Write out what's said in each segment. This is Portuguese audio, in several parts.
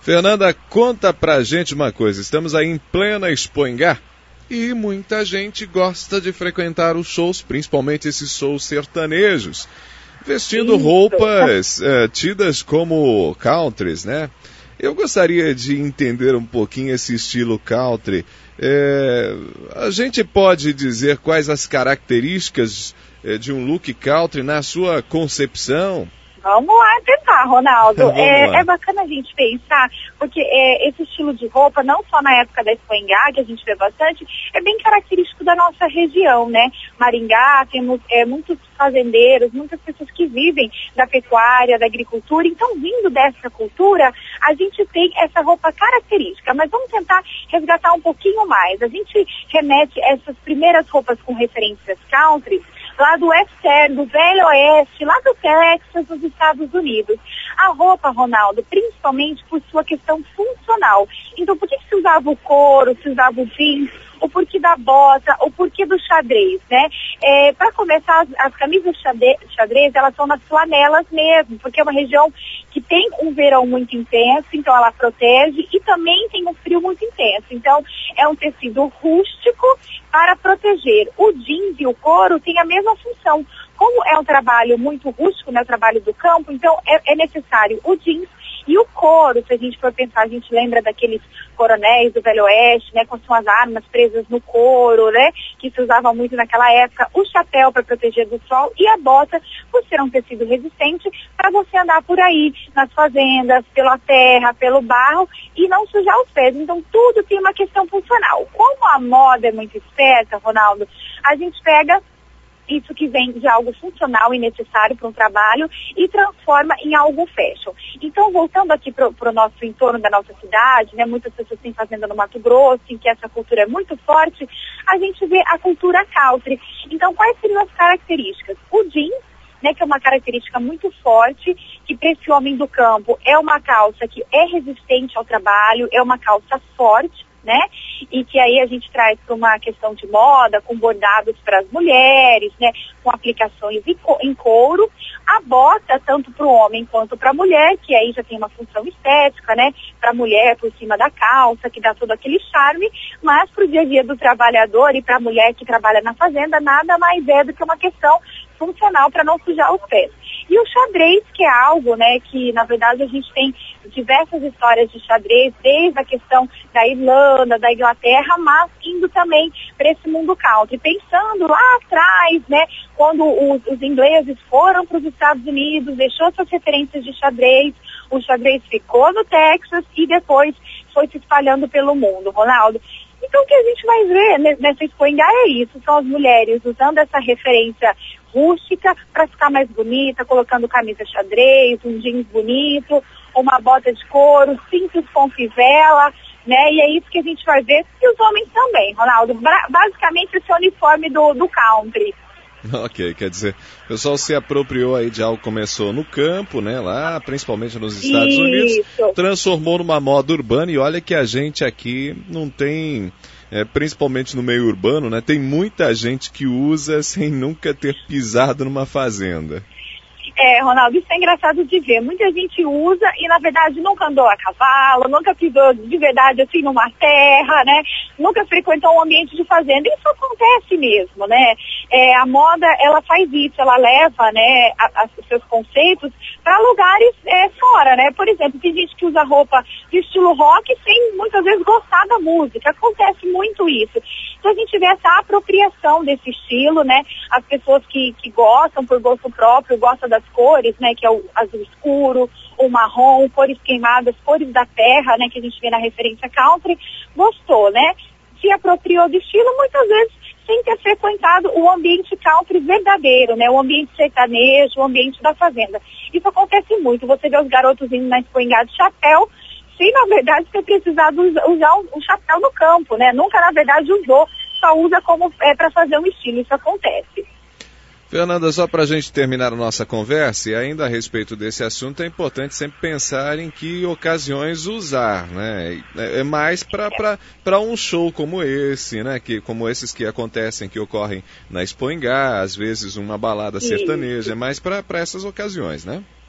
Fernanda, conta pra gente uma coisa. Estamos aí em plena Expoingá e muita gente gosta de frequentar os shows, principalmente esses shows sertanejos, vestindo roupas tidas como countries, né? Eu gostaria de entender um pouquinho esse estilo country. A gente pode dizer quais as características de um look country na sua concepção? Vamos lá tentar, Ronaldo. É bacana a gente pensar, porque esse estilo de roupa, não só na época da Expoingá, que a gente vê bastante, é bem característico da nossa região, né? Maringá, temos muitos fazendeiros, muitas pessoas que vivem da pecuária, da agricultura. Então, vindo dessa cultura, a gente tem essa roupa característica. Mas vamos tentar resgatar um pouquinho mais. A gente remete essas primeiras roupas com referências country lá do western, do Velho Oeste, lá do Texas, dos Estados Unidos. A roupa, Ronaldo, principalmente por sua questão funcional. Então, por que se usava o couro, se usava o jeans, o porquê da bota, o porquê do xadrez, né? Para começar, as camisas xadrez, elas são nas flanelas mesmo, porque é uma região que tem um verão muito intenso, então ela protege, e também tem um frio muito intenso. Então, é um tecido rústico para proteger. O jeans e o couro têm a mesma função. Como é um trabalho muito rústico, né, o trabalho do campo, então é necessário o jeans e o couro. Se a gente for pensar, a gente lembra daqueles coronéis do Velho Oeste, né, com suas armas presas no couro, né, que se usava muito naquela época, o chapéu para proteger do sol e a bota, por ser um tecido resistente, para você andar por aí, nas fazendas, pela terra, pelo barro e não sujar os pés. Então tudo tem uma questão funcional. Como a moda é muito esperta, Ronaldo, a gente pega isso que vem de algo funcional e necessário para um trabalho e transforma em algo fashion. Então, voltando aqui para o nosso entorno da nossa cidade, né, muitas pessoas têm fazenda no Mato Grosso, em que essa cultura é muito forte, a gente vê a cultura country. Então, quais seriam as características? O jeans, né, que é uma característica muito forte, que para esse homem do campo é uma calça que é resistente ao trabalho, é uma calça forte, né? E que aí a gente traz para uma questão de moda, com bordados para as mulheres, né? Com aplicações em couro. A bota, tanto para o homem quanto para a mulher, que aí já tem uma função estética, né? Para a mulher por cima da calça, que dá todo aquele charme, mas para o dia a dia do trabalhador e para a mulher que trabalha na fazenda, nada mais é do que uma questão funcional para não sujar os pés. E o xadrez, que é algo, né, que na verdade a gente tem diversas histórias de xadrez, desde a questão da Irlanda, da Inglaterra, mas indo também para esse mundo country. Pensando lá atrás, né, quando os ingleses foram para os Estados Unidos, deixou suas referências de xadrez, o xadrez ficou no Texas e depois foi se espalhando pelo mundo, Ronaldo. Então o que a gente vai ver nessa Expoingá é isso, são as mulheres usando essa referência rústica para ficar mais bonita, colocando camisa xadrez, um jeans bonito, uma bota de couro, cintos com fivela, né? E é isso que a gente vai ver, e os homens também, Ronaldo. Basicamente esse é o uniforme do country. Ok, quer dizer, o pessoal se apropriou aí de algo que começou no campo, né, lá, principalmente nos Estados Unidos, transformou numa moda urbana, e olha que a gente aqui não tem, principalmente no meio urbano, né, tem muita gente que usa sem nunca ter pisado numa fazenda. Ronaldo, isso é engraçado de ver. Muita gente usa e, na verdade, nunca andou a cavalo, nunca pisou de verdade, assim, numa terra, né? Nunca frequentou um ambiente de fazenda. Isso acontece mesmo, né? A moda, ela faz isso, ela leva, né, os seus conceitos para lugares fora, né? Por exemplo, tem gente que usa roupa de estilo rock sem, muitas vezes, gostar da música. Acontece muito isso. Então, a gente vê essa apropriação desse estilo, né? As pessoas que gostam por gosto próprio, gostam das cores, né, que é o azul escuro, o marrom, cores queimadas, cores da terra, né, que a gente vê na referência country, gostou, né, se apropriou do estilo, muitas vezes sem ter frequentado o ambiente country verdadeiro, né, o ambiente sertanejo, o ambiente da fazenda. Isso acontece muito, você vê os garotos indo na Expoingá de chapéu, sem, na verdade, ter precisado usar um chapéu no campo, né, nunca, na verdade, usou, só usa como para fazer um estilo, isso acontece. Fernanda, só para a gente terminar a nossa conversa, e ainda a respeito desse assunto, é importante sempre pensar em que ocasiões usar, né? É mais para um show como esse, né? Como esses que acontecem, que ocorrem na Expoingá, às vezes uma balada sertaneja, é mais para essas ocasiões, né?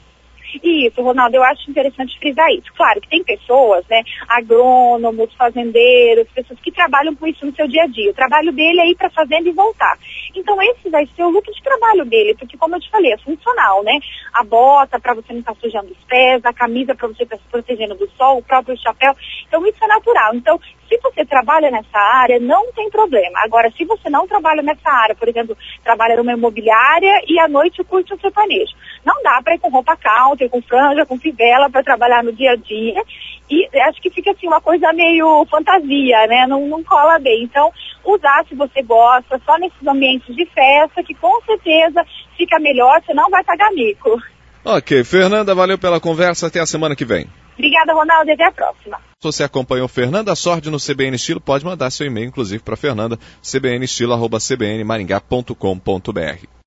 Isso, Ronaldo, eu acho interessante frisar isso. Claro que tem pessoas, né, agrônomos, fazendeiros, pessoas que trabalham com isso no seu dia a dia. O trabalho dele é ir para a fazenda e voltar. Então esse vai ser o luto de trabalho dele, porque como eu te falei, é funcional, né? A bota para você não estar sujando os pés, a camisa para você estar se protegendo do sol, o próprio chapéu. Então isso é natural. Então, se você trabalha nessa área, não tem problema. Agora, se você não trabalha nessa área, por exemplo, trabalha numa imobiliária e à noite curte o sertanejo, não dá para ir com roupa country, com franja, com fivela para trabalhar no dia a dia. E acho que fica assim uma coisa meio fantasia, né? Não cola bem. Então, usar se você gosta, só nesses ambientes de festa, que com certeza fica melhor, você não vai pagar mico. Ok, Fernanda, valeu pela conversa, até a semana que vem. Obrigada, Ronaldo, e até a próxima. Se você acompanhou Fernanda Sordi no CBN Estilo, pode mandar seu e-mail, inclusive, para Fernanda, cbnestilo@cbnmaringá.com.br.